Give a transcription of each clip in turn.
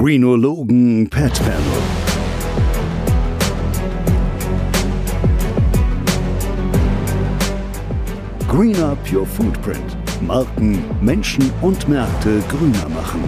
Greenologen Pet Panel. Green Up Your Footprint. Marken, Menschen und Märkte grüner machen.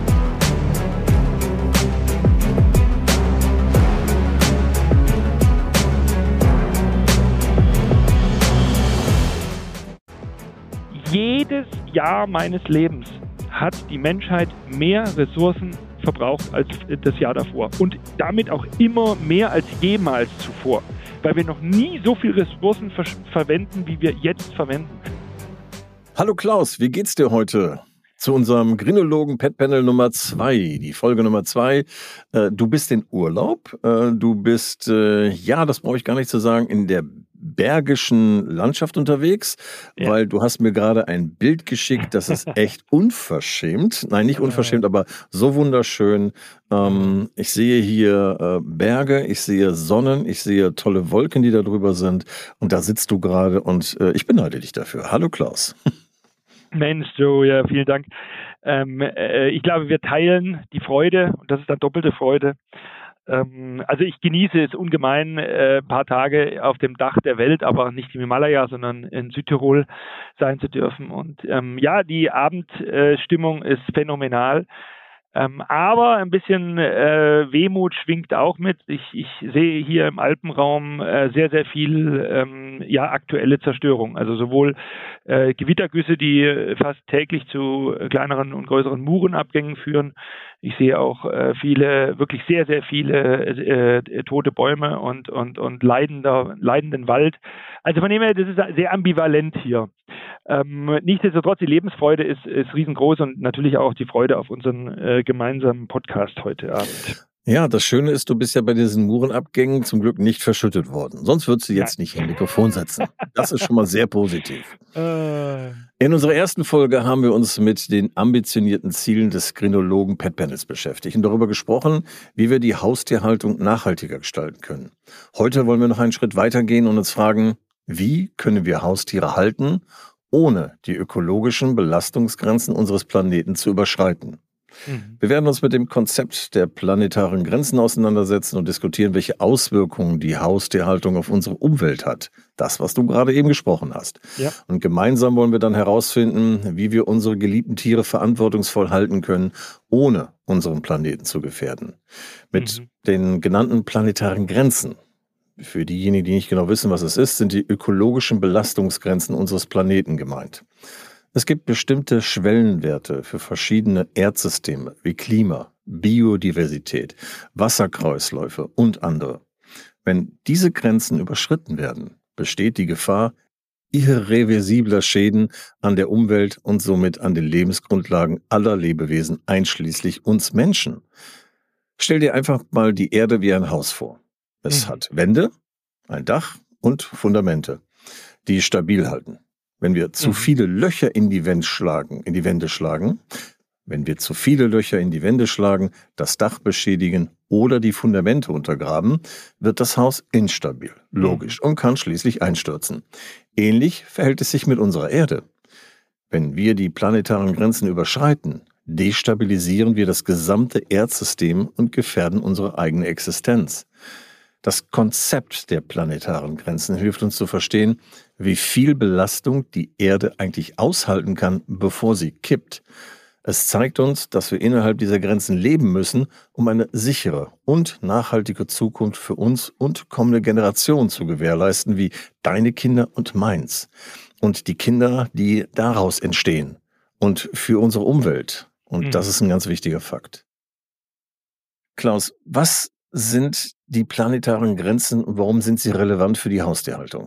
Jedes Jahr meines Lebens hat die Menschheit mehr Ressourcen verbraucht als das Jahr davor. Und damit auch immer mehr als jemals zuvor. Weil wir noch nie so viel Ressourcen verwenden, wie wir jetzt verwenden. Hallo Klaus, wie geht's dir heute? Zu unserem Greenologen Pet Panel Nummer 2, die Folge Nummer 2. Du bist in Urlaub, du bist, das brauche ich gar nicht zu sagen, in der bergischen Landschaft unterwegs, weil du hast mir gerade ein Bild geschickt, das ist echt unverschämt. Nein, nicht unverschämt, aber so wunderschön. Ich sehe hier Berge, ich sehe Sonnen, ich sehe tolle Wolken, die da drüber sind und da sitzt du gerade und ich beneide dich dafür. Hallo Klaus. Mensch, Joe, ja, vielen Dank. Ich glaube, wir teilen die Freude und das ist dann doppelte Freude. Also ich genieße es ungemein, ein paar Tage auf dem Dach der Welt, aber nicht im Himalaya, sondern in Südtirol sein zu dürfen. Und die Abendstimmung ist phänomenal. Aber ein bisschen Wehmut schwingt auch mit. Ich sehe hier im Alpenraum sehr, sehr viel aktuelle Zerstörung. Also sowohl Gewittergüsse, die fast täglich zu kleineren und größeren Murenabgängen führen. Ich sehe auch wirklich sehr, sehr viele tote Bäume und leidenden Wald. Also von dem her, das ist sehr ambivalent hier. Nichtsdestotrotz, die Lebensfreude ist riesengroß und natürlich auch die Freude auf unseren gemeinsamen Podcast heute Abend. Ja, das Schöne ist, du bist ja bei diesen Murenabgängen zum Glück nicht verschüttet worden. Sonst würdest du jetzt nicht im Mikrofon sitzen. Das ist schon mal sehr positiv. In unserer ersten Folge haben wir uns mit den ambitionierten Zielen des Greenologen Pet Panels beschäftigt und darüber gesprochen, wie wir die Haustierhaltung nachhaltiger gestalten können. Heute wollen wir noch einen Schritt weitergehen und uns fragen, wie können wir Haustiere halten, ohne die ökologischen Belastungsgrenzen unseres Planeten zu überschreiten. Wir werden uns mit dem Konzept der planetaren Grenzen auseinandersetzen und diskutieren, welche Auswirkungen die Haustierhaltung auf unsere Umwelt hat. Das, was du gerade eben gesprochen hast. Ja. Und gemeinsam wollen wir dann herausfinden, wie wir unsere geliebten Tiere verantwortungsvoll halten können, ohne unseren Planeten zu gefährden. Mit den genannten planetaren Grenzen. Für diejenigen, die nicht genau wissen, was es ist, sind die ökologischen Belastungsgrenzen unseres Planeten gemeint. Es gibt bestimmte Schwellenwerte für verschiedene Erdsysteme wie Klima, Biodiversität, Wasserkreisläufe und andere. Wenn diese Grenzen überschritten werden, besteht die Gefahr irreversibler Schäden an der Umwelt und somit an den Lebensgrundlagen aller Lebewesen, einschließlich uns Menschen. Stell dir einfach mal die Erde wie ein Haus vor. Es hat Wände, ein Dach und Fundamente, die stabil halten. Wenn wir zu viele Löcher in die Wände schlagen, das Dach beschädigen oder die Fundamente untergraben, wird das Haus instabil, logisch, und kann schließlich einstürzen. Ähnlich verhält es sich mit unserer Erde. Wenn wir die planetaren Grenzen überschreiten, destabilisieren wir das gesamte Erdsystem und gefährden unsere eigene Existenz. Das Konzept der planetaren Grenzen hilft uns zu verstehen, wie viel Belastung die Erde eigentlich aushalten kann, bevor sie kippt. Es zeigt uns, dass wir innerhalb dieser Grenzen leben müssen, um eine sichere und nachhaltige Zukunft für uns und kommende Generationen zu gewährleisten, wie deine Kinder und meins. Und die Kinder, die daraus entstehen. Und für unsere Umwelt. Und das ist ein ganz wichtiger Fakt. Klaus, was sind die planetaren Grenzen und warum sind sie relevant für die Haustierhaltung?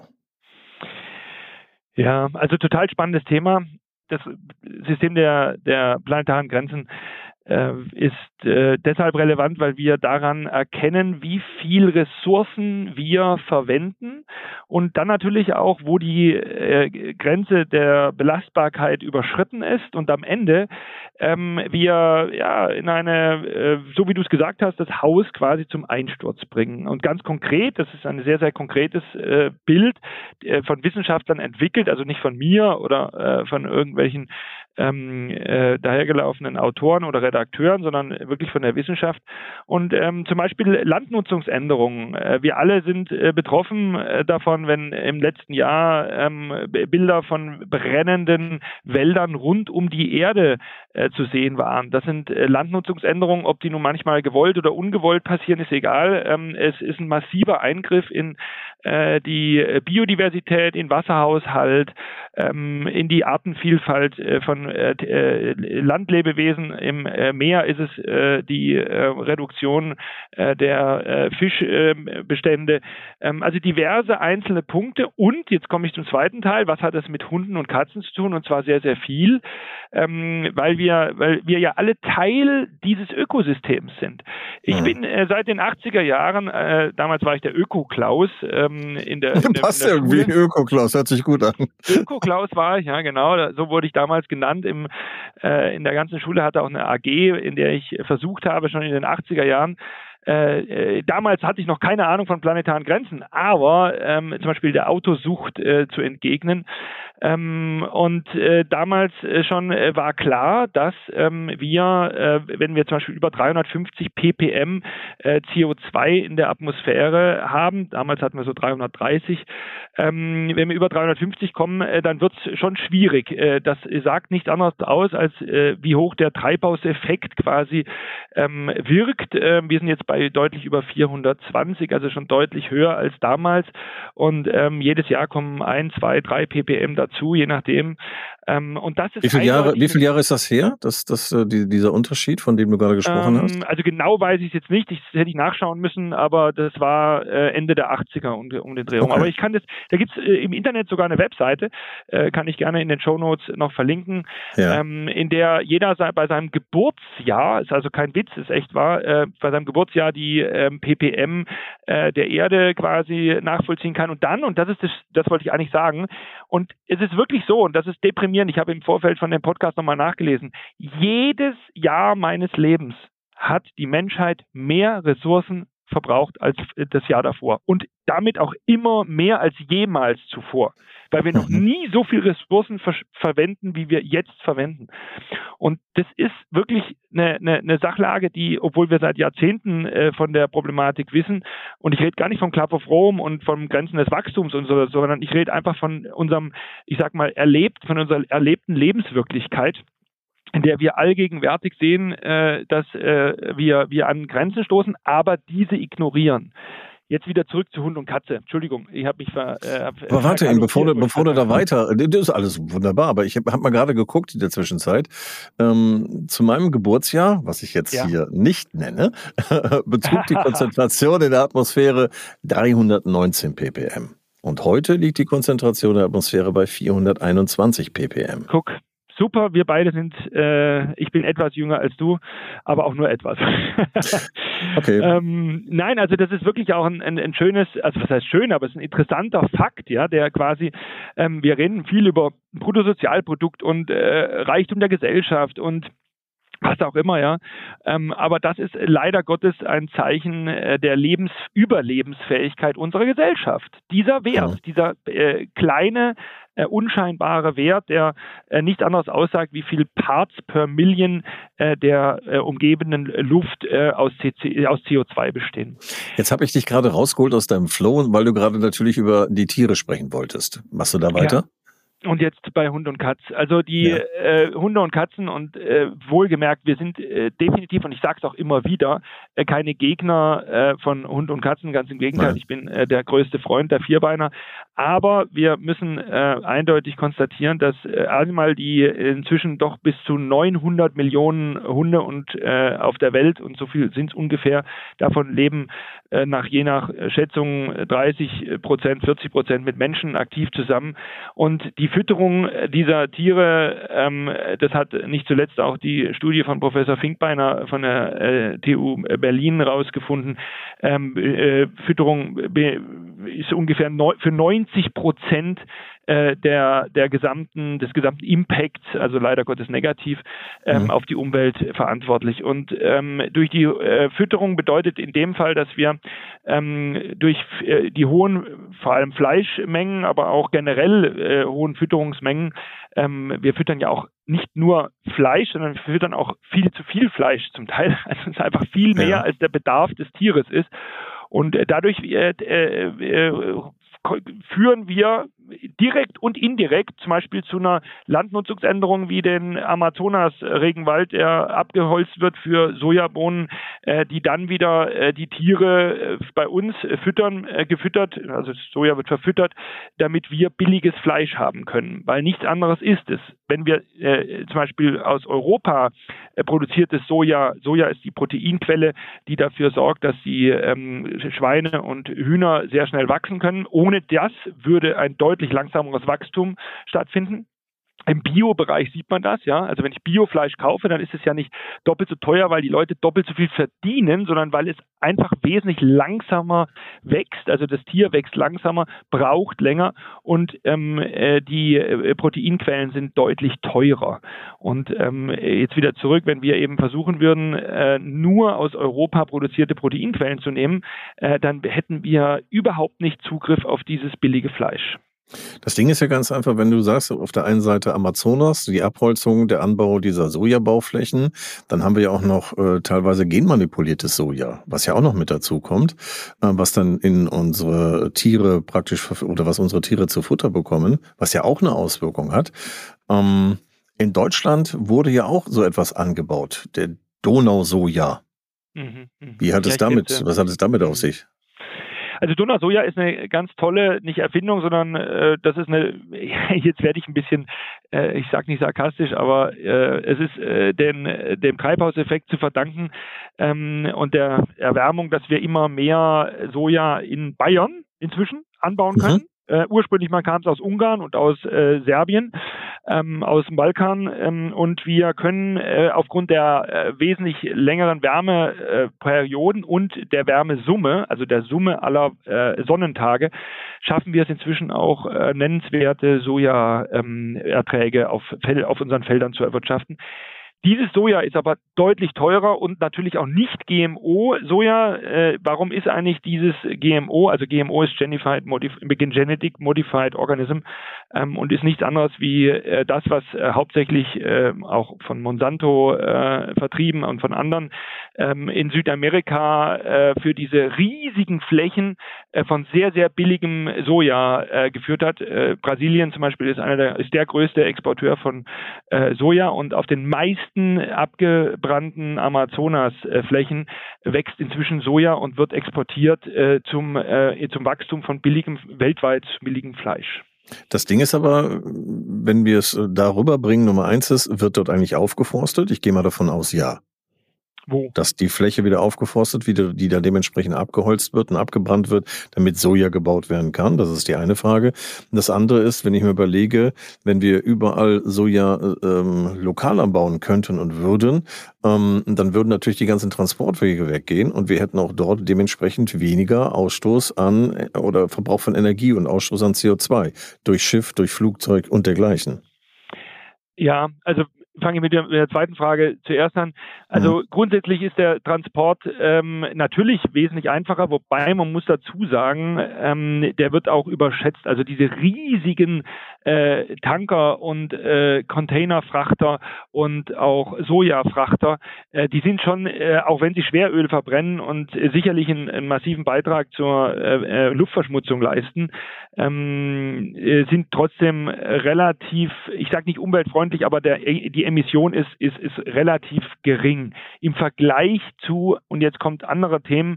Ja, also total spannendes Thema. Das System der planetaren Grenzen ist deshalb relevant, weil wir daran erkennen, wie viel Ressourcen wir verwenden und dann natürlich auch, wo die Grenze der Belastbarkeit überschritten ist und am Ende wir in eine, so wie du es gesagt hast, das Haus quasi zum Einsturz bringen. Und ganz konkret, das ist ein sehr, sehr konkretes Bild von Wissenschaftlern entwickelt, also nicht von mir oder von irgendwelchen dahergelaufenen Autoren oder Redakteuren, sondern wirklich von der Wissenschaft. Und zum Beispiel Landnutzungsänderungen. Wir alle sind betroffen davon, wenn im letzten Jahr Bilder von brennenden Wäldern rund um die Erde zu sehen waren. Das sind Landnutzungsänderungen, ob die nun manchmal gewollt oder ungewollt passieren, ist egal. Es ist ein massiver Eingriff in die Biodiversität, in Wasserhaushalt, in die Artenvielfalt von Landlebewesen. Im Meer ist es die Reduktion der Fischbestände. Also diverse einzelne Punkte. Und jetzt komme ich zum zweiten Teil. Was hat das mit Hunden und Katzen zu tun? Und zwar sehr, sehr viel, weil wir ja alle Teil dieses Ökosystems sind. Ich bin seit den 80er Jahren, damals war ich der Öko-Klaus, passt irgendwie, Öko-Klaus, hört sich gut an. Öko-Klaus war ich, ja genau, so wurde ich damals genannt. In der ganzen Schule hatte auch eine AG, in der ich versucht habe, schon in den 80er Jahren, damals hatte ich noch keine Ahnung von planetaren Grenzen, aber zum Beispiel der Autosucht zu entgegnen. Und damals schon war klar, dass wir, wenn wir zum Beispiel über 350 ppm CO2 in der Atmosphäre haben, damals hatten wir so 330, wenn wir über 350 kommen, dann wird es schon schwierig. Das sagt nichts anderes aus, als wie hoch der Treibhauseffekt quasi wirkt. Wir sind jetzt bei deutlich über 420, also schon deutlich höher als damals. Und jedes Jahr kommen 1, 2, 3 ppm dazu, je nachdem. Und das ist wie viele Jahre ist das her, dieser Unterschied, von dem du gerade gesprochen hast? Also genau weiß ich es jetzt nicht, das hätte ich nachschauen müssen, aber das war Ende der 80er um den Dreh. Okay. Aber ich kann das, da gibt es im Internet sogar eine Webseite, kann ich gerne in den Shownotes noch verlinken, ja. In der jeder bei seinem Geburtsjahr, ist also kein Witz, ist echt wahr, bei seinem Geburtsjahr die ppm der Erde quasi nachvollziehen kann. Und dann, und das wollte ich eigentlich sagen, und es ist wirklich so, und das ist deprimierend, ich habe im Vorfeld von dem Podcast nochmal nachgelesen, jedes Jahr meines Lebens hat die Menschheit mehr Ressourcen verbraucht als das Jahr davor und damit auch immer mehr als jemals zuvor, weil wir noch nie so viel Ressourcen verwenden, wie wir jetzt verwenden. Und das ist wirklich eine Sachlage, die, obwohl wir seit Jahrzehnten von der Problematik wissen, und ich rede gar nicht vom Club of Rome und vom Grenzen des Wachstums und so, sondern ich rede einfach von unserem, ich sag mal, von unserer erlebten Lebenswirklichkeit, in der wir allgegenwärtig sehen, dass wir an Grenzen stoßen, aber diese ignorieren. Jetzt wieder zurück zu Hund und Katze. Entschuldigung, ich habe mich aber warte, bevor du da weiter, das ist alles wunderbar, aber ich habe mal gerade geguckt in der Zwischenzeit, zu meinem Geburtsjahr, was ich jetzt hier nicht nenne, betrug die Konzentration in der Atmosphäre 319 ppm. Und heute liegt die Konzentration der Atmosphäre bei 421 ppm. Guck. Super, wir beide sind, ich bin etwas jünger als du, aber auch nur etwas. Okay. Nein, also das ist wirklich auch ein schönes, also was heißt schön, aber es ist ein interessanter Fakt, ja, der quasi, wir reden viel über Bruttosozialprodukt und Reichtum der Gesellschaft und was auch immer, ja. Aber das ist leider Gottes ein Zeichen der Überlebensfähigkeit unserer Gesellschaft. Dieser Wert, dieser kleine, unscheinbare Wert, der nichts anderes aussagt, wie viel Parts per Million der umgebenden Luft aus CO2 bestehen. Jetzt habe ich dich gerade rausgeholt aus deinem Flow, weil du gerade natürlich über die Tiere sprechen wolltest. Machst du da weiter? Ja. Und jetzt bei Hund und Katz. Also die Hunde und Katzen und wohlgemerkt, wir sind definitiv, und ich sage es auch immer wieder, keine Gegner von Hund und Katzen, ganz im Gegenteil. Nein. Ich bin der größte Freund der Vierbeiner. Aber wir müssen eindeutig konstatieren, dass einmal die inzwischen doch bis zu 900 Millionen Hunde und auf der Welt, und so viel sind es ungefähr, davon leben je nach Schätzung 30%, 40% mit Menschen aktiv zusammen. Und die Fütterung dieser Tiere, das hat nicht zuletzt auch die Studie von Professor Finkbeiner von der TU Berlin rausgefunden. Fütterung ist ungefähr für 90% des gesamten Impacts, also leider Gottes negativ, auf die Umwelt verantwortlich. Und durch die Fütterung bedeutet in dem Fall, dass wir durch die hohen vor allem Fleischmengen, aber auch generell hohen Fütterungsmengen. Wir füttern ja auch nicht nur Fleisch, sondern wir füttern auch viel zu viel Fleisch zum Teil. Also es ist einfach viel mehr, als der Bedarf des Tieres ist. Und dadurch führen wir direkt und indirekt zum Beispiel zu einer Landnutzungsänderung wie den Amazonas-Regenwald, der abgeholzt wird für Sojabohnen, die dann wieder die Tiere bei uns gefüttert, also Soja wird verfüttert, damit wir billiges Fleisch haben können, weil nichts anderes ist es. Wenn wir zum Beispiel aus Europa produziertes Soja ist die Proteinquelle, die dafür sorgt, dass die Schweine und Hühner sehr schnell wachsen können. Ohne das würde ein deutlich langsameres Wachstum stattfinden. Im Bio-Bereich sieht man das, ja. Also wenn ich Biofleisch kaufe, dann ist es ja nicht doppelt so teuer, weil die Leute doppelt so viel verdienen, sondern weil es einfach wesentlich langsamer wächst. Also das Tier wächst langsamer, braucht länger und die Proteinquellen sind deutlich teurer. Und jetzt wieder zurück, wenn wir eben versuchen würden, nur aus Europa produzierte Proteinquellen zu nehmen, dann hätten wir überhaupt nicht Zugriff auf dieses billige Fleisch. Das Ding ist ja ganz einfach, wenn du sagst, auf der einen Seite Amazonas, die Abholzung, der Anbau dieser Sojabauflächen, dann haben wir ja auch noch teilweise genmanipuliertes Soja, was ja auch noch mit dazu kommt, was dann in unsere Tiere praktisch, oder was unsere Tiere zu Futter bekommen, was ja auch eine Auswirkung hat. In Deutschland wurde ja auch so etwas angebaut, der Donausoja. Wie hat es damit, was hat es damit auf sich? Also Donausoja ist eine ganz tolle, nicht Erfindung, sondern das ist jetzt werde ich ein bisschen, ich sage nicht sarkastisch, aber es ist dem Treibhauseffekt zu verdanken und der Erwärmung, dass wir immer mehr Soja in Bayern inzwischen anbauen können. Ursprünglich mal kam es aus Ungarn und aus Serbien, aus dem Balkan und wir können aufgrund der wesentlich längeren Wärmeperioden und der Wärmesumme, also der Summe aller Sonnentage, schaffen wir es inzwischen auch nennenswerte Sojaerträge auf unseren Feldern zu erwirtschaften. Dieses Soja ist aber deutlich teurer und natürlich auch nicht GMO-Soja. Warum ist eigentlich dieses GMO, also GMO ist Genetic Modified Organism und ist nichts anderes wie das, was hauptsächlich auch von Monsanto vertrieben und von anderen in Südamerika für diese riesigen Flächen von sehr, sehr billigem Soja geführt hat. Brasilien zum Beispiel ist der größte Exporteur von Soja und auf den meisten abgebrannten Amazonas-Flächen wächst inzwischen Soja und wird exportiert zum Wachstum von weltweit billigem Fleisch. Das Ding ist aber, wenn wir es darüber bringen, Nummer 1 ist, wird dort eigentlich aufgeforstet? Ich gehe mal davon aus, ja. Wo? Dass die Fläche wieder aufgeforstet, die da dementsprechend abgeholzt wird und abgebrannt wird, damit Soja gebaut werden kann. Das ist die eine Frage. Das andere ist, wenn ich mir überlege, wenn wir überall Soja lokal anbauen könnten und würden, dann würden natürlich die ganzen Transportwege weggehen und wir hätten auch dort dementsprechend weniger Ausstoß an oder Verbrauch von Energie und Ausstoß an CO2 durch Schiff, durch Flugzeug und dergleichen. Ja, also fange ich mit der zweiten Frage zuerst an. Also grundsätzlich ist der Transport natürlich wesentlich einfacher, wobei man muss dazu sagen, der wird auch überschätzt. Also diese riesigen Tanker und Containerfrachter und auch Sojafrachter, die sind schon, auch wenn sie Schweröl verbrennen und sicherlich einen massiven Beitrag zur Luftverschmutzung leisten, sind trotzdem relativ, ich sage nicht umweltfreundlich, aber die Emission ist relativ gering im Vergleich zu, und jetzt kommt andere Themen,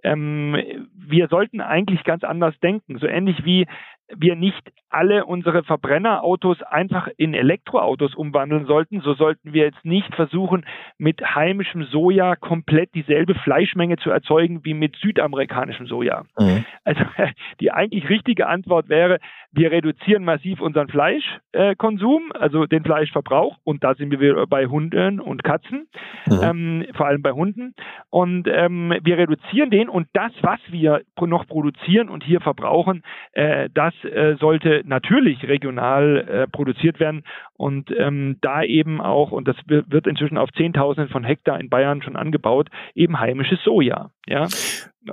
wir sollten eigentlich ganz anders denken, so ähnlich wie wir nicht alle unsere Verbrennerautos einfach in Elektroautos umwandeln sollten, so sollten wir jetzt nicht versuchen, mit heimischem Soja komplett dieselbe Fleischmenge zu erzeugen wie mit südamerikanischem Soja. Also die eigentlich richtige Antwort wäre, wir reduzieren massiv unseren Fleischkonsum, also den Fleischverbrauch, und da sind wir bei Hunden und Katzen, vor allem bei Hunden, und wir reduzieren den, und das, was wir noch produzieren und hier verbrauchen, das sollte natürlich regional produziert werden und da eben auch, und das wird inzwischen auf Zehntausenden von Hektar in Bayern schon angebaut, eben heimisches Soja. Ja.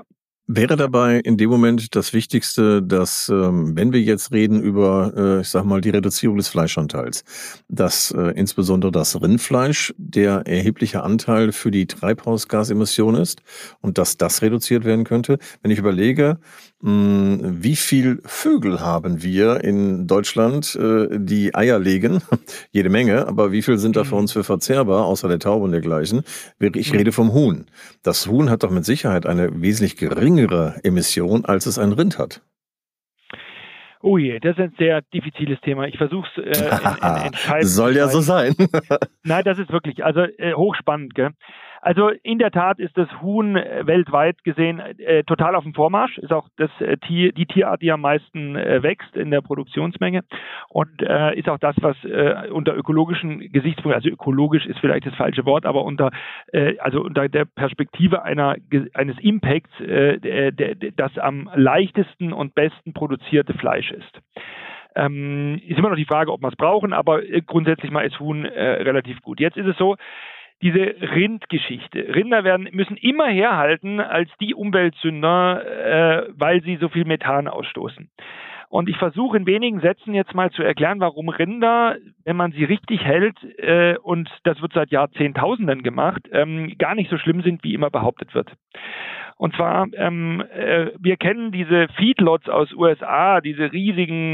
Wäre dabei in dem Moment das Wichtigste, dass, wenn wir jetzt reden über, ich sage mal, die Reduzierung des Fleischanteils, dass insbesondere das Rindfleisch der erhebliche Anteil für die Treibhausgasemission ist und dass das reduziert werden könnte? Wenn ich überlege, wie viel Vögel haben wir in Deutschland, die Eier legen? Jede Menge, aber wie viel sind da für uns für verzehrbar, außer der Taube und dergleichen? Ich rede vom Huhn. Das Huhn hat doch mit Sicherheit eine wesentlich geringere Emission, als es ein Rind hat. Oh je, das ist ein sehr diffiziles Thema. Ich versuche es entscheidend. Soll ja so sein. Nein, das ist wirklich, also hochspannend, gell? Also in der Tat ist das Huhn weltweit gesehen total auf dem Vormarsch. Ist auch die Tierart, die am meisten wächst in der Produktionsmenge und ist auch das, was unter ökologischen Gesichtspunkten, also ökologisch ist vielleicht das falsche Wort, aber unter der Perspektive eines Impacts das am leichtesten und besten produzierte Fleisch ist. Ist immer noch die Frage, ob wir es brauchen, aber grundsätzlich mal ist Huhn relativ gut. Jetzt ist es so, diese Rindgeschichte. Rinder müssen immer herhalten als die Umweltsünder, weil sie so viel Methan ausstoßen. Und ich versuche in wenigen Sätzen jetzt mal zu erklären, warum Rinder, wenn man sie richtig hält, und das wird seit Jahrzehntausenden gemacht, gar nicht so schlimm sind, wie immer behauptet wird. Und zwar, wir kennen diese Feedlots aus USA, diese riesigen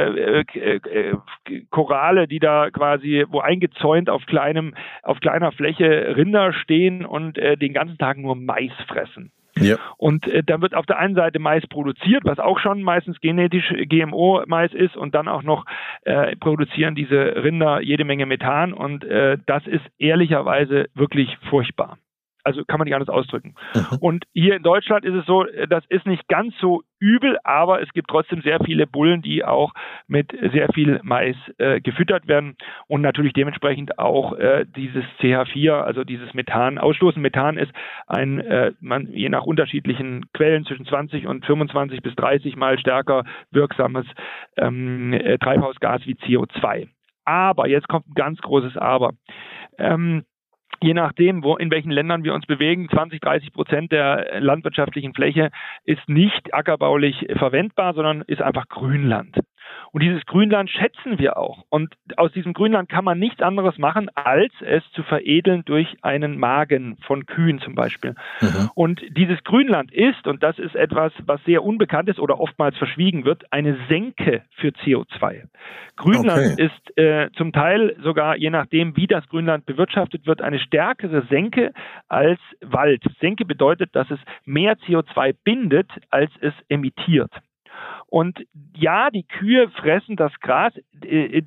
Korale, die da quasi, wo eingezäunt auf kleiner Fläche Rinder stehen und den ganzen Tag nur Mais fressen. Ja. Und dann wird auf der einen Seite Mais produziert, was auch schon meistens genetisch GMO-Mais ist, und dann auch noch produzieren diese Rinder jede Menge Methan, und das ist ehrlicherweise wirklich furchtbar. Also kann man nicht anders ausdrücken. Mhm. Und hier in Deutschland ist es so, das ist nicht ganz so übel, aber es gibt trotzdem sehr viele Bullen, die auch mit sehr viel Mais gefüttert werden und natürlich dementsprechend auch dieses CH4, also dieses Methan ausstoßen. Methan ist je nach unterschiedlichen Quellen zwischen 20 und 25 bis 30 Mal stärker wirksames Treibhausgas wie CO2. Aber, jetzt kommt ein ganz großes Aber. Je nachdem, in welchen Ländern wir uns bewegen, 20-30% der landwirtschaftlichen Fläche ist nicht ackerbaulich verwendbar, sondern ist einfach Grünland. Und dieses Grünland schätzen wir auch. Und aus diesem Grünland kann man nichts anderes machen, als es zu veredeln durch einen Magen von Kühen zum Beispiel. Mhm. Und dieses Grünland ist, und das ist etwas, was sehr unbekannt ist oder oftmals verschwiegen wird, eine Senke für CO2. Grünland ist zum Teil sogar, je nachdem, wie das Grünland bewirtschaftet wird, eine stärkere Senke als Wald. Senke bedeutet, dass es mehr CO2 bindet, als es emittiert. Und ja, die Kühe fressen das Gras, es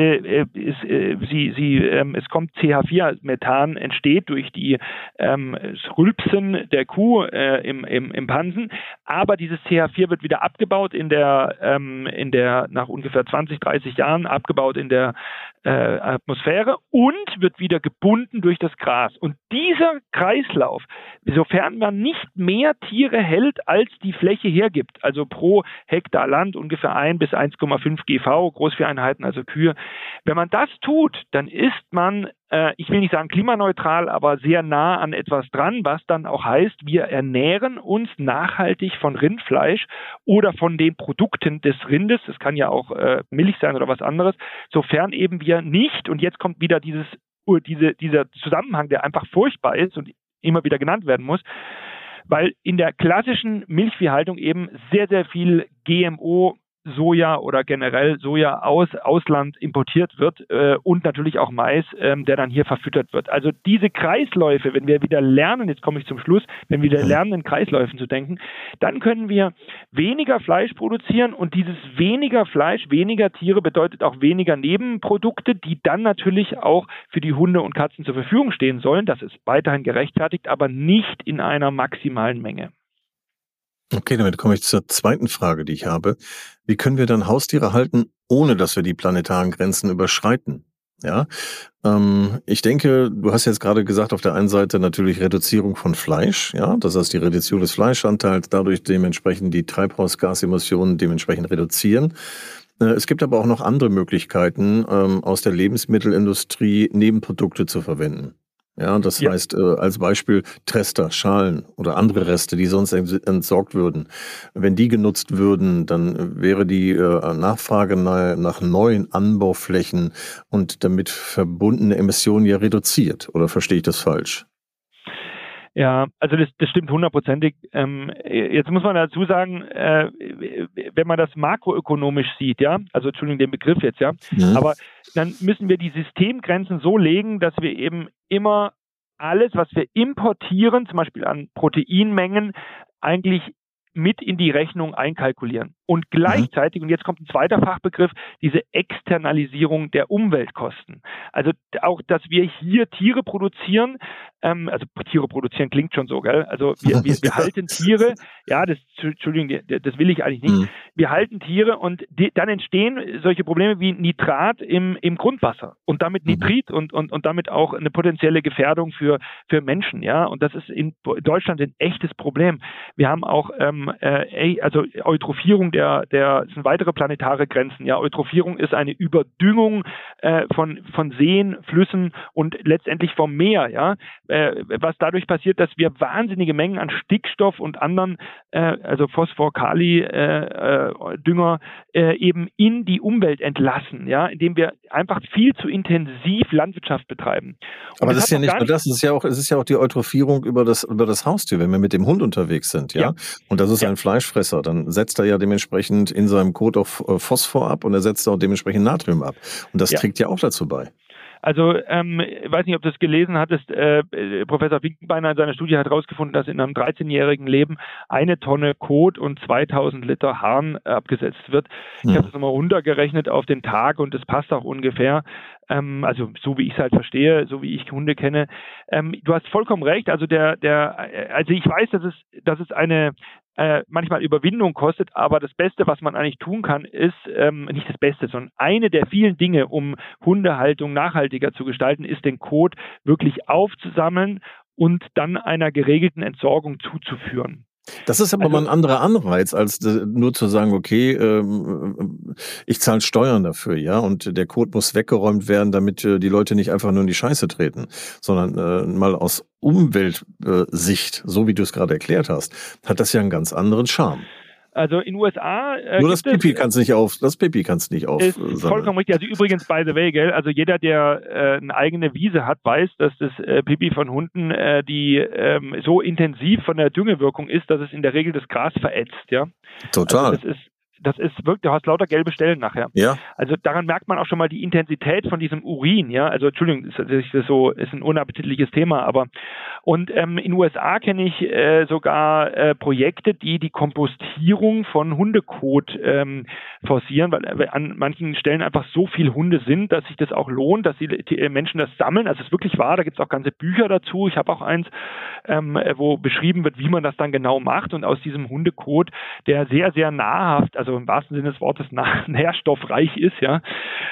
kommt CH4, Methan entsteht durch das Rülpsen der Kuh im Pansen, aber dieses CH4 wird wieder abgebaut nach ungefähr 20, 30 Jahren abgebaut in der Atmosphäre und wird wieder gebunden durch das Gras. Und dieser Kreislauf, sofern man nicht mehr Tiere hält, als die Fläche hergibt, also pro Hektar Land ungefähr 1 bis 1,5 GV, Großvieheinheiten, also Kühe. Wenn man das tut, dann ist man, ich will nicht sagen klimaneutral, aber sehr nah an etwas dran, was dann auch heißt, wir ernähren uns nachhaltig von Rindfleisch oder von den Produkten des Rindes, das kann ja auch Milch sein oder was anderes, sofern eben wir nicht, und jetzt kommt wieder dieser Zusammenhang, der einfach furchtbar ist und immer wieder genannt werden muss, weil in der klassischen Milchviehhaltung eben sehr, sehr viel GMO, Soja oder generell Soja aus Ausland importiert wird und natürlich auch Mais, der dann hier verfüttert wird. Also diese Kreisläufe, wenn wir wieder lernen, jetzt komme ich zum Schluss, wenn wir wieder lernen, in Kreisläufen zu denken, dann können wir weniger Fleisch produzieren, und dieses weniger Fleisch, weniger Tiere bedeutet auch weniger Nebenprodukte, die dann natürlich auch für die Hunde und Katzen zur Verfügung stehen sollen. Das ist weiterhin gerechtfertigt, aber nicht in einer maximalen Menge. Okay, damit komme ich zur zweiten Frage, die ich habe. Wie können wir dann Haustiere halten, ohne dass wir die planetaren Grenzen überschreiten? Ja, ich denke, du hast jetzt gerade gesagt, auf der einen Seite natürlich Reduzierung von Fleisch, ja, das heißt die Reduzierung des Fleischanteils, dadurch dementsprechend die Treibhausgasemissionen dementsprechend reduzieren. Es gibt aber auch noch andere Möglichkeiten, aus der Lebensmittelindustrie Nebenprodukte zu verwenden. Ja, das heißt als Beispiel Trester, Schalen oder andere Reste, die sonst entsorgt würden. Wenn die genutzt würden, dann wäre die Nachfrage nach neuen Anbauflächen und damit verbundene Emissionen ja reduziert. Oder verstehe ich das falsch? Ja, also das stimmt 100%. Jetzt muss man dazu sagen, wenn man das makroökonomisch sieht, ja, also Entschuldigung den Begriff jetzt, ja, aber dann müssen wir die Systemgrenzen so legen, dass wir eben immer alles, was wir importieren, zum Beispiel an Proteinmengen, eigentlich mit in die Rechnung einkalkulieren. Und gleichzeitig, und jetzt kommt ein zweiter Fachbegriff, diese Externalisierung der Umweltkosten. Also auch, dass wir hier Tiere produzieren, also Tiere produzieren klingt schon so, gell? Also wir halten Tiere, ja, Entschuldigung, das will ich eigentlich nicht. Wir halten Tiere und dann entstehen solche Probleme wie Nitrat im Grundwasser und damit Nitrit und damit auch eine potenzielle Gefährdung für Menschen, ja. Und das ist in Deutschland ein echtes Problem. Wir haben auch also Eutrophierung das sind weitere planetare Grenzen. Ja, Eutrophierung ist eine Überdüngung von Seen, Flüssen und letztendlich vom Meer. Ja, was dadurch passiert, dass wir wahnsinnige Mengen an Stickstoff und anderen, also Phosphor, Kali, Dünger eben in die Umwelt entlassen. Ja, indem wir einfach viel zu intensiv Landwirtschaft betreiben. Und aber das ist ja nicht nur das. Es ist ja auch die Eutrophierung über das Haustier, wenn wir mit dem Hund unterwegs sind. Ja, und das ist ein Fleischfresser. Dann setzt er ja dementsprechend in seinem Kot auch Phosphor ab und er setzt auch dementsprechend Natrium ab. Und das trägt ja auch dazu bei. Also, ich weiß nicht, ob du es gelesen hattest, Professor Finkenbeiner in seiner Studie hat herausgefunden, dass in einem 13-jährigen Leben 1 Tonne Kot und 2000 Liter Harn abgesetzt wird. Ich habe das nochmal runtergerechnet auf den Tag und das passt auch ungefähr. Also so wie ich es halt verstehe, so wie ich Hunde kenne. Du hast vollkommen recht. Also also ich weiß, dass es eine manchmal Überwindung kostet, aber das Beste, was man eigentlich tun kann, ist nicht das Beste, sondern eine der vielen Dinge, um Hundehaltung nachhaltiger zu gestalten, ist den Kot wirklich aufzusammeln und dann einer geregelten Entsorgung zuzuführen. Das ist aber mal ein anderer Anreiz, als nur zu sagen, okay, ich zahle Steuern dafür, ja, und der Kot muss weggeräumt werden, damit die Leute nicht einfach nur in die Scheiße treten, sondern mal aus Umweltsicht, so wie du es gerade erklärt hast, hat das ja einen ganz anderen Charme. Also in den USA nur das Pipi kannst du nicht auf. Ist vollkommen richtig. Also übrigens, by the way, gell, also jeder, der eine eigene Wiese hat, weiß, dass das Pipi von Hunden, die so intensiv von der Düngewirkung ist, dass es in der Regel das Gras verätzt, ja. Total. Also das ist wirklich, du hast lauter gelbe Stellen nachher. Ja. Also daran merkt man auch schon mal die Intensität von diesem Urin, ja. Also Entschuldigung, ist ein unappetitliches Thema, aber und in den USA kenne ich sogar Projekte, die Kompostierung von Hundekot forcieren, weil an manchen Stellen einfach so viele Hunde sind, dass sich das auch lohnt, dass die Menschen das sammeln. Also es ist wirklich wahr, da gibt es auch ganze Bücher dazu. Ich habe auch eins, wo beschrieben wird, wie man das dann genau macht und aus diesem Hundekot, der sehr, sehr nahrhaft, also im wahrsten Sinne des Wortes nährstoffreich ist, ja,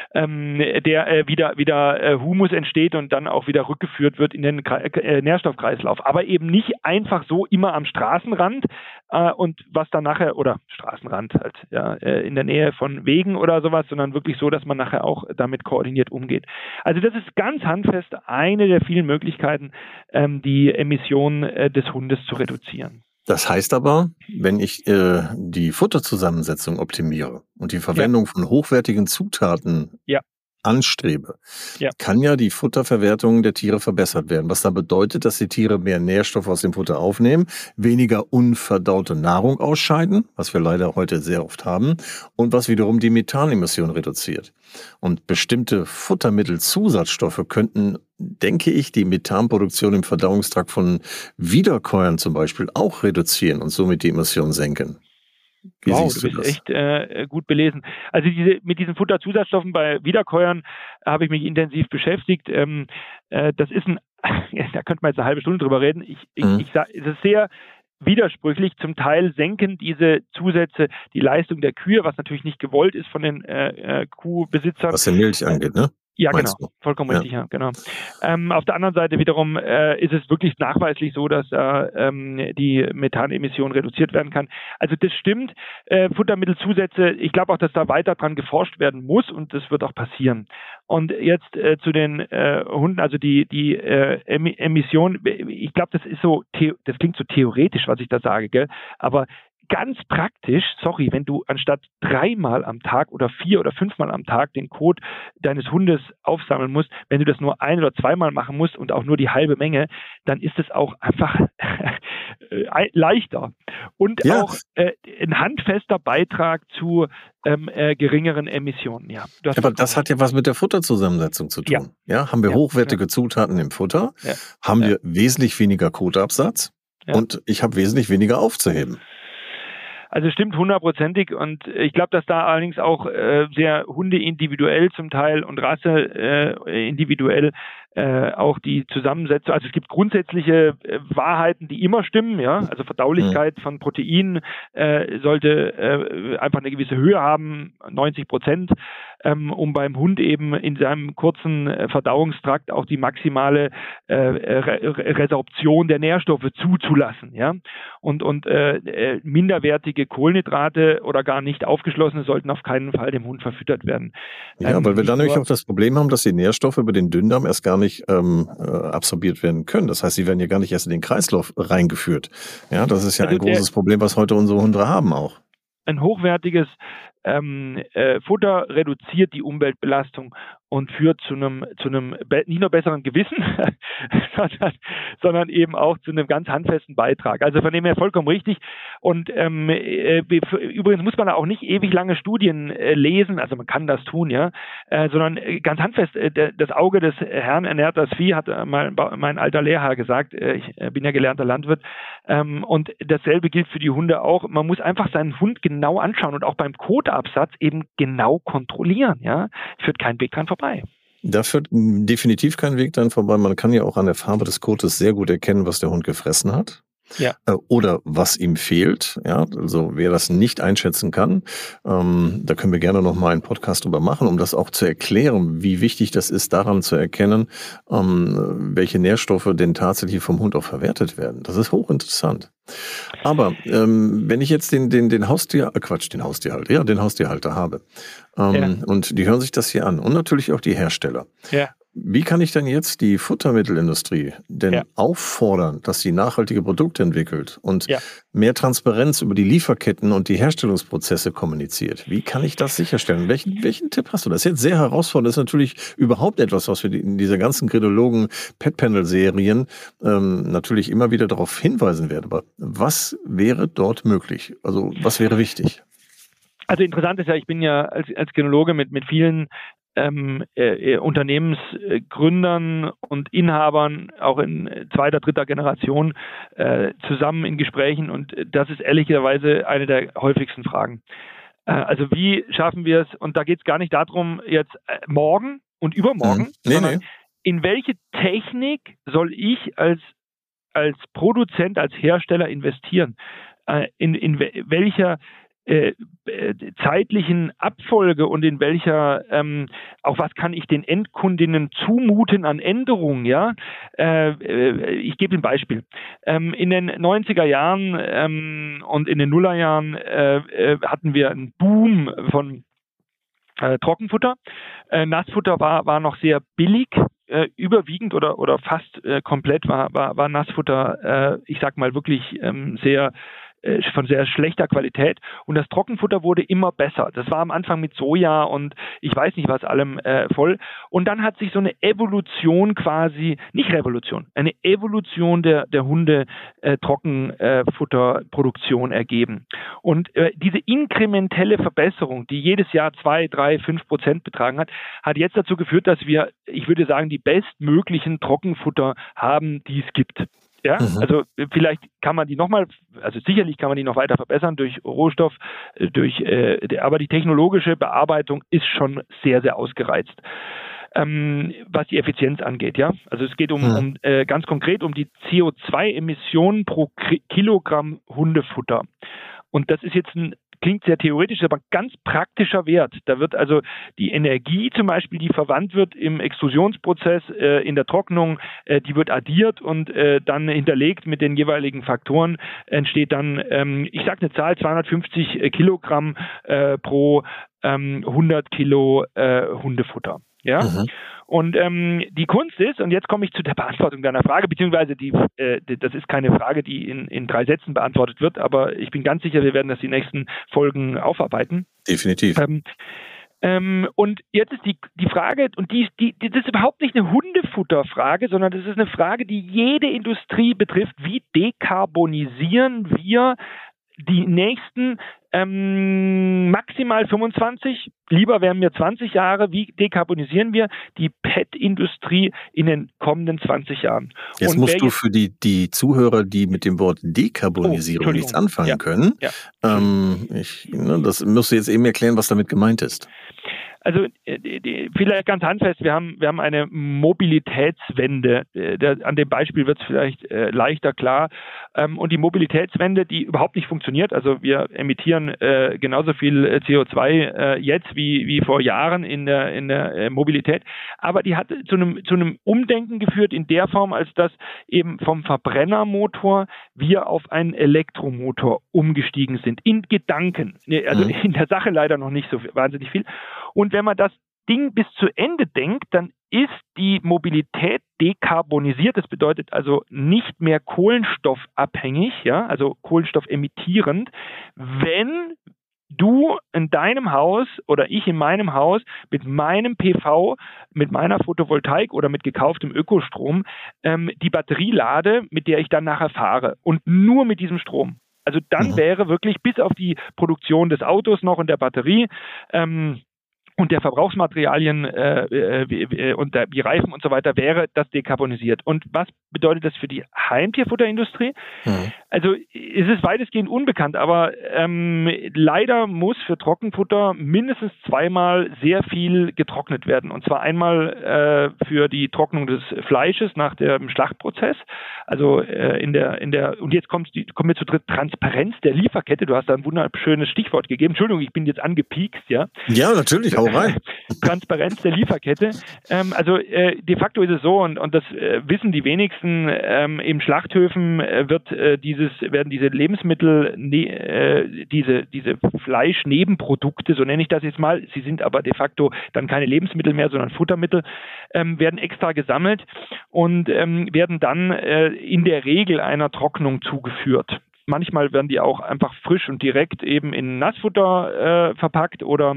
der wieder Humus entsteht und dann auch wieder rückgeführt wird in den Nährstoffkreislauf. Aber eben nicht einfach so immer am Straßenrand und was dann nachher, oder Straßenrand halt, ja, in der Nähe von Wegen oder sowas, sondern wirklich so, dass man nachher auch damit koordiniert umgeht. Also das ist ganz handfest eine der vielen Möglichkeiten, die Emissionen des Hundes zu reduzieren. Das heißt aber, wenn ich die Futterzusammensetzung optimiere und die Verwendung von hochwertigen Zutaten anstrebe, kann ja die Futterverwertung der Tiere verbessert werden. Was dann bedeutet, dass die Tiere mehr Nährstoffe aus dem Futter aufnehmen, weniger unverdaute Nahrung ausscheiden, was wir leider heute sehr oft haben, und was wiederum die Methanemission reduziert. Und bestimmte Futtermittelzusatzstoffe könnten, denke ich, die Methanproduktion im Verdauungstrakt von Wiederkäuern zum Beispiel auch reduzieren und somit die Emissionen senken. Wie wow, du bist echt gut belesen. Also mit diesen Futterzusatzstoffen bei Wiederkäuern habe ich mich intensiv beschäftigt. Das ist da könnte man jetzt eine halbe Stunde drüber reden. Ich sage, es ist sehr widersprüchlich. Zum Teil senken diese Zusätze die Leistung der Kühe, was natürlich nicht gewollt ist von den Kuhbesitzern. Was die Milch angeht, ne? Ja, genau. Vollkommen richtig, ja, genau. Auf der anderen Seite wiederum ist es wirklich nachweislich so, dass die Methanemission reduziert werden kann. Also das stimmt. Futtermittelzusätze, ich glaube auch, dass da weiter dran geforscht werden muss und das wird auch passieren. Und jetzt zu den Hunden, also die Emission, ich glaube, das ist so, das klingt so theoretisch, was ich da sage, gell? Aber ganz praktisch, wenn du anstatt 3-mal am Tag oder 4- oder 5-mal am Tag den Kot deines Hundes aufsammeln musst, wenn du das nur 1- oder 2-mal machen musst und auch nur die halbe Menge, dann ist es auch einfach leichter. Und auch ein handfester Beitrag zu geringeren Emissionen. Ja, aber das hat ja was mit der Futterzusammensetzung zu tun. Ja, haben wir hochwertige Zutaten im Futter, haben wir wesentlich weniger Kotabsatz und ich habe wesentlich weniger aufzuheben. Also stimmt 100%ig und ich glaube, dass da allerdings auch sehr hundeindividuell zum Teil und Rasse individuell auch die Zusammensetzung, also es gibt grundsätzliche Wahrheiten, die immer stimmen, ja, also Verdaulichkeit von Proteinen sollte einfach eine gewisse Höhe haben, 90%, um beim Hund eben in seinem kurzen Verdauungstrakt auch die maximale Resorption der Nährstoffe zuzulassen, ja, und minderwertige Kohlenhydrate oder gar nicht aufgeschlossene sollten auf keinen Fall dem Hund verfüttert werden. Ja, weil wir dann nämlich auch das Problem haben, dass die Nährstoffe über den Dünndarm erst gar nicht absorbiert werden können. Das heißt, sie werden ja gar nicht erst in den Kreislauf reingeführt. Ja, das ist ja ein großes Problem, was heute unsere Hunde haben auch. Ein hochwertiges Futter reduziert die Umweltbelastung und führt zu einem nicht nur besseren Gewissen, sondern eben auch zu einem ganz handfesten Beitrag. Also von dem her vollkommen richtig. Und übrigens muss man da auch nicht ewig lange Studien lesen, also man kann das tun, ja, sondern ganz handfest, das Auge des Herrn ernährt das Vieh, hat mein alter Lehrherr gesagt, ich bin ja gelernter Landwirt, und dasselbe gilt für die Hunde auch. Man muss einfach seinen Hund genau anschauen und auch beim Kotabsatz eben genau kontrollieren, ja, führt kein Weg dran vorbei. Da führt definitiv kein Weg dran vorbei. Man kann ja auch an der Farbe des Kotes sehr gut erkennen, was der Hund gefressen hat. Ja. Oder was ihm fehlt. Ja, also wer das nicht einschätzen kann, da können wir gerne noch mal einen Podcast drüber machen, um das auch zu erklären, wie wichtig das ist, daran zu erkennen, welche Nährstoffe denn tatsächlich vom Hund auch verwertet werden. Das ist hochinteressant. Aber wenn ich jetzt den Haustierhalter habe und die hören sich das hier an und natürlich auch die Hersteller. Ja. Wie kann ich denn jetzt die Futtermittelindustrie denn auffordern, dass sie nachhaltige Produkte entwickelt und mehr Transparenz über die Lieferketten und die Herstellungsprozesse kommuniziert? Wie kann ich das sicherstellen? Welchen Tipp hast du? Das ist jetzt sehr herausfordernd. Das ist natürlich überhaupt etwas, was wir in dieser ganzen Gridologen-Pet-Panel-Serien natürlich immer wieder darauf hinweisen werden. Aber was wäre dort möglich? Also was wäre wichtig? Also interessant ist ja, ich bin ja als Genologe mit vielen Unternehmensgründern und Inhabern auch in 2., 3. Generation zusammen in Gesprächen und das ist ehrlicherweise eine der häufigsten Fragen. Also wie schaffen wir es, und da geht es gar nicht darum, jetzt morgen und übermorgen, sondern in welche Technik soll ich als Produzent, als Hersteller investieren? In welcher zeitlichen Abfolge und in welcher, auch was kann ich den Endkundinnen zumuten an Änderungen, ja? Ich gebe ein Beispiel. In den 90er Jahren und in den Nullerjahren hatten wir einen Boom von Trockenfutter. Nassfutter war noch sehr billig. Überwiegend oder fast komplett war Nassfutter, ich sag mal wirklich von sehr schlechter Qualität und das Trockenfutter wurde immer besser. Das war am Anfang mit Soja und ich weiß nicht was allem voll und dann hat sich so eine Evolution quasi, nicht Revolution, eine Evolution der Hunde Trockenfutterproduktion ergeben und diese inkrementelle Verbesserung, die jedes Jahr 2, 3, 5% betragen hat jetzt dazu geführt, dass wir, ich würde sagen, die bestmöglichen Trockenfutter haben, die es gibt. Ja, also vielleicht kann man die sicherlich kann man die noch weiter verbessern durch Rohstoff, aber die technologische Bearbeitung ist schon sehr, sehr ausgereizt. Was die Effizienz angeht, ja. Also es geht ganz konkret um die CO2-Emissionen pro Kilogramm Hundefutter. Und das ist jetzt ein klingt sehr theoretisch, aber ein ganz praktischer Wert. Da wird also die Energie zum Beispiel, die verwandt wird im Extrusionsprozess, in der Trocknung, die wird addiert und dann hinterlegt mit den jeweiligen Faktoren, entsteht dann, ich sage eine Zahl, 250 Kilogramm pro 100 Kilo Hundefutter. Ja? Mhm. Und die Kunst ist, und jetzt komme ich zu der Beantwortung deiner Frage, beziehungsweise das ist keine Frage, die in 3 Sätzen beantwortet wird, aber ich bin ganz sicher, wir werden das die nächsten Folgen aufarbeiten. Definitiv. Und jetzt ist die Frage, und das ist überhaupt nicht eine Hundefutterfrage, sondern das ist eine Frage, die jede Industrie betrifft. Wie dekarbonisieren wir die nächsten maximal 25, lieber wären mir 20 Jahre, wie dekarbonisieren wir die PET-Industrie in den kommenden 20 Jahren? Jetzt und musst du für die Zuhörer, die mit dem Wort Dekarbonisierung nichts anfangen können, das musst du jetzt eben erklären, was damit gemeint ist. Also vielleicht ganz handfest, wir haben eine Mobilitätswende. An dem Beispiel wird es vielleicht leichter klar. Und die Mobilitätswende, die überhaupt nicht funktioniert. Also wir emittieren genauso viel CO2 jetzt wie vor Jahren in der Mobilität. Aber die hat zu einem Umdenken geführt in der Form, als dass eben vom Verbrennermotor wir auf einen Elektromotor umgestiegen sind. In Gedanken. Also in der Sache leider noch nicht so wahnsinnig viel. Und wenn man das Ding bis zu Ende denkt, dann ist die Mobilität dekarbonisiert. Das bedeutet also nicht mehr kohlenstoffabhängig, ja, also kohlenstoffemittierend, wenn du in deinem Haus oder ich in meinem Haus mit meinem PV, mit meiner Photovoltaik oder mit gekauftem Ökostrom die Batterie lade, mit der ich dann nachher fahre. Und nur mit diesem Strom. Also dann wäre wirklich bis auf die Produktion des Autos noch und der Batterie und der Verbrauchsmaterialien und die Reifen und so weiter, wäre das dekarbonisiert. Und was bedeutet das für die Heimtierfutterindustrie? Also es ist weitestgehend unbekannt, aber leider muss für Trockenfutter mindestens 2-mal sehr viel getrocknet werden. Und zwar einmal für die Trocknung des Fleisches nach dem Schlachtprozess. Also und jetzt kommen wir zu Transparenz der Lieferkette. Du hast da ein wunderschönes Stichwort gegeben. Entschuldigung, ich bin jetzt angepiekst, ja? Ja, natürlich. Rein. Transparenz der Lieferkette. De facto ist es so, und das wissen die wenigsten, in Schlachthöfen werden diese Lebensmittel, diese Fleischnebenprodukte, so nenne ich das jetzt mal, sie sind aber de facto dann keine Lebensmittel mehr, sondern Futtermittel, werden extra gesammelt und werden dann in der Regel einer Trocknung zugeführt. Manchmal werden die auch einfach frisch und direkt eben in Nassfutter verpackt oder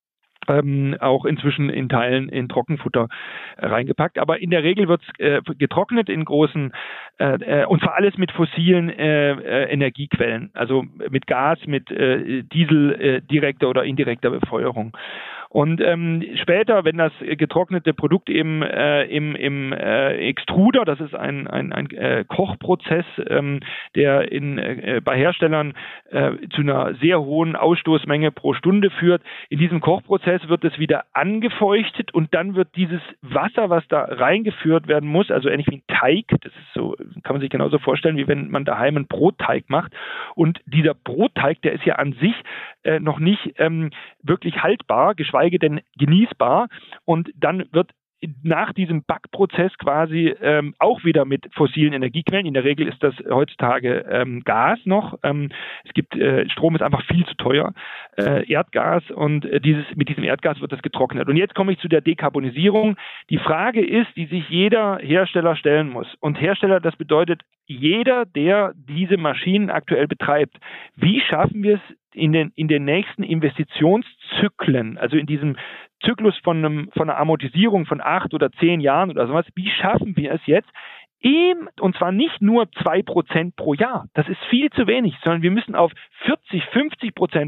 auch inzwischen in Teilen in Trockenfutter reingepackt. Aber in der Regel wird es getrocknet in großen und zwar alles mit fossilen Energiequellen, also mit Gas, mit Diesel, direkter oder indirekter Befeuerung. Und später, wenn das getrocknete Produkt eben im Extruder, das ist ein Kochprozess, der bei Herstellern zu einer sehr hohen Ausstoßmenge pro Stunde führt, in diesem Kochprozess wird es wieder angefeuchtet und dann wird dieses Wasser, was da reingeführt werden muss, also ähnlich wie ein Teig, das ist so, kann man sich genauso vorstellen, wie wenn man daheim einen Brotteig macht. Und dieser Brotteig, der ist ja an sich noch nicht wirklich haltbar, geschweige denn genießbar. Und dann wird nach diesem Backprozess quasi auch wieder mit fossilen Energiequellen. In der Regel ist das heutzutage Gas noch. Es gibt Strom ist einfach viel zu teuer. Erdgas und mit diesem Erdgas wird das getrocknet. Und jetzt komme ich zu der Dekarbonisierung. Die Frage ist, die sich jeder Hersteller stellen muss. Und Hersteller, das bedeutet jeder, der diese Maschinen aktuell betreibt. Wie schaffen wir es in den nächsten Investitionszyklen, also in diesem Zyklus von einer Amortisierung von 8 oder 10 Jahren oder sowas, wie schaffen wir es jetzt, und zwar nicht nur 2% pro Jahr, das ist viel zu wenig, sondern wir müssen auf 40, 50%,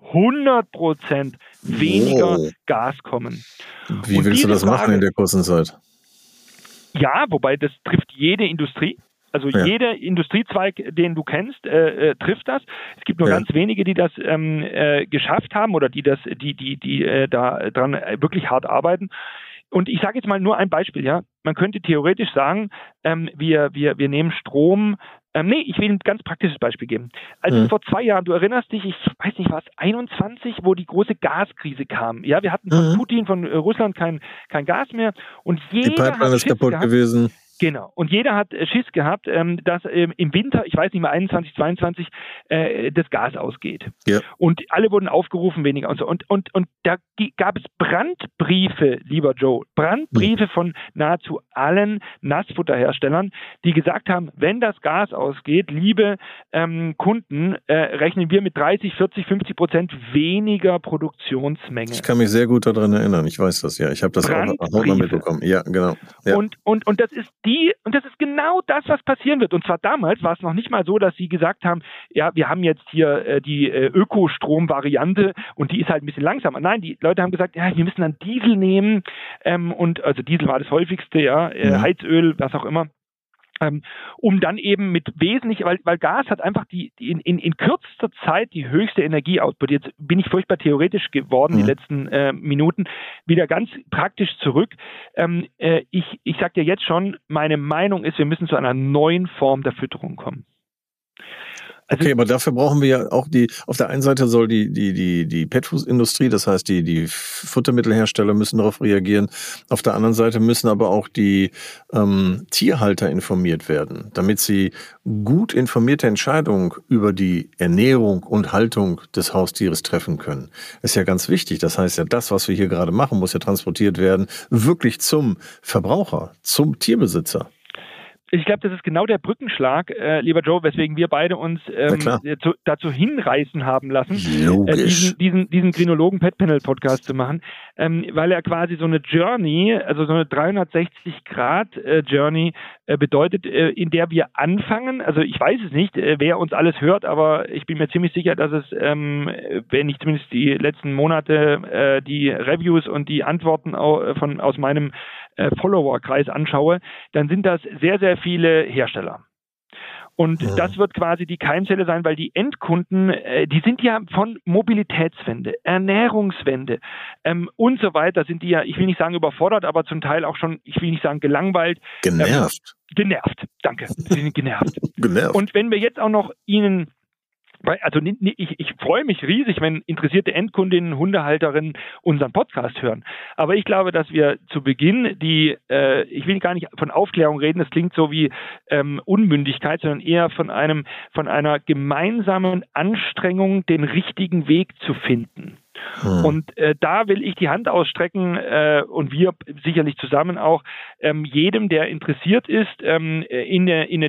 100% weniger Gas kommen. Wie willst du das machen in der kurzen Zeit? Ja, wobei das trifft jede Industrie. Also jeder Industriezweig, den du kennst, trifft das. Es gibt nur ganz wenige, die das geschafft haben oder die da dran wirklich hart arbeiten. Und ich sage jetzt mal nur ein Beispiel, ja. Man könnte theoretisch sagen, wir nehmen Strom Nee, ich will ein ganz praktisches Beispiel geben. Also vor 2 Jahren, du erinnerst dich, ich weiß nicht, war es 21, wo die große Gaskrise kam. Ja, wir hatten von Putin, von Russland kein Gas mehr und jeder die Pipeline ist kaputt gewesen. Genau. Und jeder hat Schiss gehabt, dass im Winter, ich weiß nicht mehr, 21, 22, das Gas ausgeht. Ja. Und alle wurden aufgerufen, weniger und so. Und da gab es Brandbriefe, lieber Joe, Brandbriefe von nahezu allen Nassfutterherstellern, die gesagt haben, wenn das Gas ausgeht, liebe Kunden, rechnen wir mit 30, 40, 50% weniger Produktionsmenge. Ich kann mich sehr gut daran erinnern. Ich weiß das ja. Ich habe das auch mal mitbekommen. Ja, genau. Ja. Und das ist genau das, was passieren wird. Und zwar damals war es noch nicht mal so, dass sie gesagt haben, ja, wir haben jetzt hier die Ökostrom-Variante und die ist halt ein bisschen langsamer. Nein, die Leute haben gesagt, ja, wir müssen dann Diesel nehmen und also Diesel war das häufigste, ja, Heizöl, was auch immer. Um dann eben mit wesentlich, weil Gas hat einfach in kürzester Zeit die höchste Energieoutput. Jetzt bin ich furchtbar theoretisch geworden, die letzten Minuten, wieder ganz praktisch zurück. Ich sage dir jetzt schon, meine Meinung ist, wir müssen zu einer neuen Form der Fütterung kommen. Also, okay, aber dafür brauchen wir ja auch auf der einen Seite soll die Pet-Food-Industrie, das heißt die Futtermittelhersteller müssen darauf reagieren. Auf der anderen Seite müssen aber auch die Tierhalter informiert werden, damit sie gut informierte Entscheidungen über die Ernährung und Haltung des Haustieres treffen können. Das ist ja ganz wichtig. Das heißt ja, das, was wir hier gerade machen, muss ja transportiert werden, wirklich zum Verbraucher, zum Tierbesitzer. Ich glaube, das ist genau der Brückenschlag, lieber Joe, weswegen wir beide uns dazu hinreißen haben lassen, diesen Grinologen Pet Panel Podcast zu machen, weil er quasi so eine Journey, also so eine 360-Grad-Journey bedeutet, in der wir anfangen. Also ich weiß es nicht, wer uns alles hört, aber ich bin mir ziemlich sicher, dass es, wenn ich zumindest die letzten Monate die Reviews und die Antworten aus meinem Follower-Kreis anschaue, dann sind das sehr, sehr viele Hersteller. Und das wird quasi die Keimzelle sein, weil die Endkunden, die sind ja von Mobilitätswende, Ernährungswende und so weiter, sind die ja, ich will nicht sagen überfordert, aber zum Teil auch schon, ich will nicht sagen gelangweilt. Genervt, danke. Sie sind genervt. Und wenn wir jetzt auch noch ihnen also ich freue mich riesig, wenn interessierte Endkundinnen, Hundehalterinnen unseren Podcast hören. Aber ich glaube, dass wir zu Beginn ich will gar nicht von Aufklärung reden, das klingt so wie Unmündigkeit, sondern eher von einer gemeinsamen Anstrengung, den richtigen Weg zu finden. Und da will ich die Hand ausstrecken und wir sicherlich zusammen auch jedem, der interessiert ist, in eine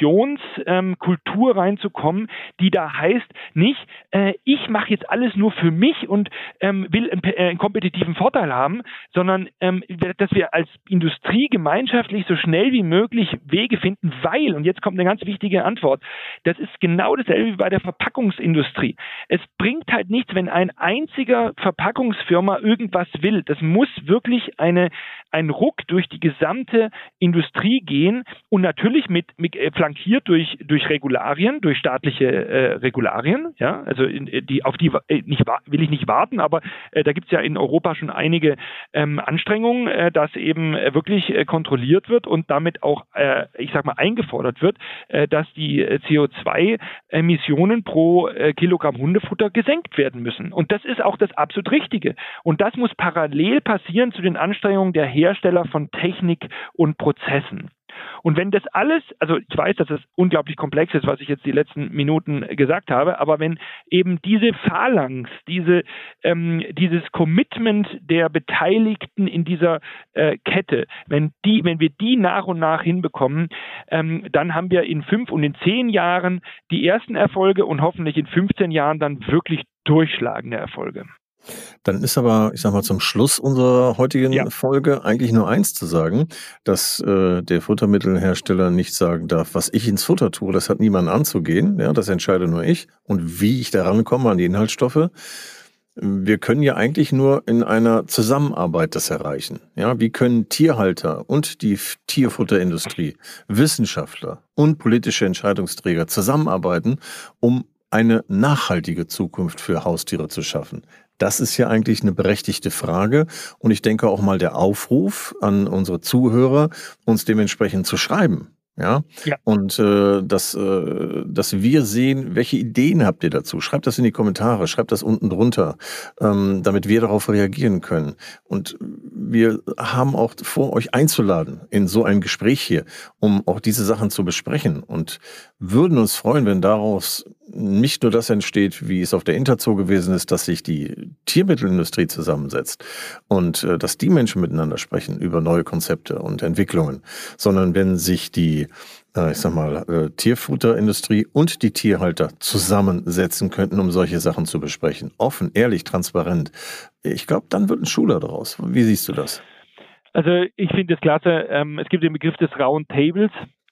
Diskussionskultur reinzukommen, die da heißt, nicht ich mache jetzt alles nur für mich und will einen kompetitiven Vorteil haben, sondern dass wir als Industrie gemeinschaftlich so schnell wie möglich Wege finden, weil, und jetzt kommt eine ganz wichtige Antwort, das ist genau dasselbe wie bei der Verpackungsindustrie. Es bringt halt nichts, wenn ein einziger Verpackungsfirma irgendwas will. Das muss wirklich ein Ruck durch die gesamte Industrie gehen und natürlich flankiert durch Regularien, durch staatliche Regularien. Ja, also auf die will ich nicht warten, aber da gibt es ja in Europa schon einige Anstrengungen, dass eben wirklich kontrolliert wird und damit auch, ich sag mal, eingefordert wird, dass die CO2-Emissionen pro Kilogramm Hundefutter gesenkt werden müssen. Und das ist auch das absolut Richtige. Und das muss parallel passieren zu den Anstrengungen der Hersteller von Technik und Prozessen. Und wenn das alles, also ich weiß, dass es unglaublich komplex ist, was ich jetzt die letzten Minuten gesagt habe, aber wenn eben diese Phalanx, dieses Commitment der Beteiligten in dieser Kette, wenn wir die nach und nach hinbekommen, dann haben wir in 5 und in 10 Jahren die ersten Erfolge und hoffentlich in 15 Jahren dann wirklich durchschlagende Erfolge. Dann ist aber, ich sag mal, zum Schluss unserer heutigen Folge eigentlich nur eins zu sagen, dass der Futtermittelhersteller nicht sagen darf, was ich ins Futter tue, das hat niemand anzugehen, ja, das entscheide nur ich und wie ich da rankomme an die Inhaltsstoffe. Wir können ja eigentlich nur in einer Zusammenarbeit das erreichen. Ja, wie können Tierhalter und die Tierfutterindustrie, Wissenschaftler und politische Entscheidungsträger zusammenarbeiten, um eine nachhaltige Zukunft für Haustiere zu schaffen? Das ist ja eigentlich eine berechtigte Frage und ich denke auch mal der Aufruf an unsere Zuhörer, uns dementsprechend zu schreiben. Ja. Und dass wir sehen, welche Ideen habt ihr dazu? Schreibt das in die Kommentare, schreibt das unten drunter, damit wir darauf reagieren können. Und wir haben auch vor, euch einzuladen in so ein Gespräch hier, um auch diese Sachen zu besprechen und würden uns freuen, wenn daraus nicht nur das entsteht, wie es auf der Interzoo gewesen ist, dass sich die Tiermittelindustrie zusammensetzt und dass die Menschen miteinander sprechen über neue Konzepte und Entwicklungen, sondern wenn sich die Tierfutterindustrie und die Tierhalter zusammensetzen könnten, um solche Sachen zu besprechen. Offen, ehrlich, transparent. Ich glaube, dann wird ein Schuh daraus. Wie siehst du das? Also ich finde es klasse. Es gibt den Begriff des Round Tables.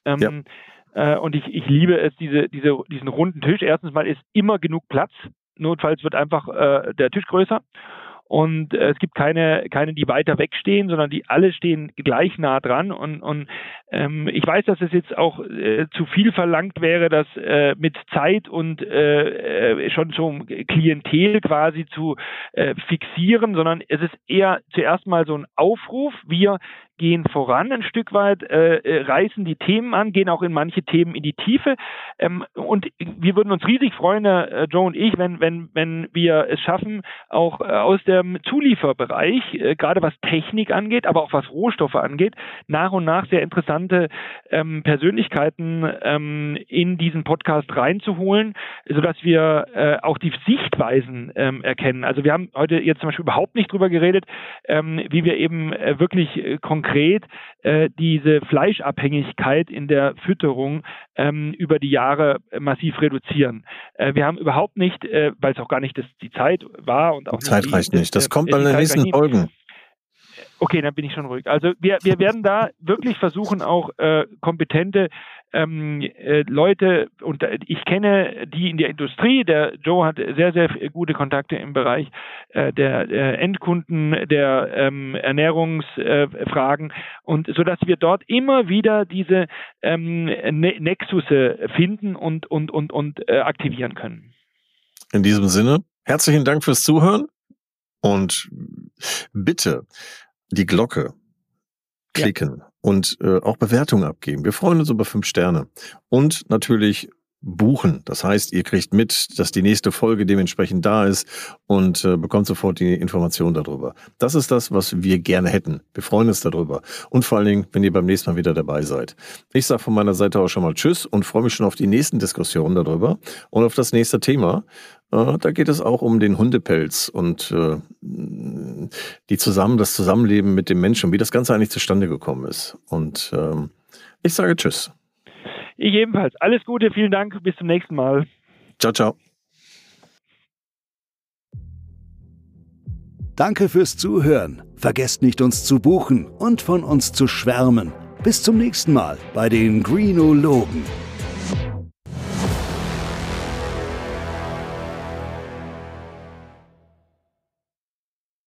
Und ich liebe es, diesen runden Tisch. Erstens mal ist immer genug Platz. Notfalls wird einfach der Tisch größer. Und es gibt keine, die weiter wegstehen, sondern die alle stehen gleich nah dran. Und ich weiß, dass es jetzt auch zu viel verlangt wäre, das mit Zeit und schon so Klientel quasi zu fixieren, sondern es ist eher zuerst mal so ein Aufruf. Wir gehen voran ein Stück weit, reißen die Themen an, gehen auch in manche Themen in die Tiefe. Und wir würden uns riesig freuen, Joe und ich, wenn wir es schaffen, auch aus dem Zulieferbereich, gerade was Technik angeht, aber auch was Rohstoffe angeht, nach und nach sehr interessante Persönlichkeiten in diesen Podcast reinzuholen, sodass wir auch die Sichtweisen erkennen. Also wir haben heute jetzt zum Beispiel überhaupt nicht drüber geredet, wie wir eben wirklich konkret diese Fleischabhängigkeit in der Fütterung über die Jahre massiv reduzieren. Wir haben überhaupt nicht, weil es auch gar nicht die Zeit war und auch Zeit reicht nicht. Das kommt bei den nächsten Folgen. Okay, dann bin ich schon ruhig. Also wir werden da wirklich versuchen, auch kompetente Leute, und ich kenne die in der Industrie, der Joe hat sehr, sehr gute Kontakte im Bereich der Endkunden, der Ernährungsfragen, und so dass wir dort immer wieder diese Nexusse finden und aktivieren können. In diesem Sinne, herzlichen Dank fürs Zuhören und bitte die Glocke klicken und auch Bewertungen abgeben. Wir freuen uns über 5 Sterne und natürlich buchen. Das heißt, ihr kriegt mit, dass die nächste Folge dementsprechend da ist und bekommt sofort die Information darüber. Das ist das, was wir gerne hätten. Wir freuen uns darüber. Und vor allen Dingen, wenn ihr beim nächsten Mal wieder dabei seid. Ich sage von meiner Seite auch schon mal Tschüss und freue mich schon auf die nächsten Diskussionen darüber und auf das nächste Thema. Da geht es auch um den Hundepelz und das Zusammenleben mit dem Menschen, wie das Ganze eigentlich zustande gekommen ist. Und ich sage Tschüss. Ich ebenfalls. Alles Gute, vielen Dank, bis zum nächsten Mal. Ciao, ciao. Danke fürs Zuhören. Vergesst nicht, uns zu buchen und von uns zu schwärmen. Bis zum nächsten Mal bei den Greenologen.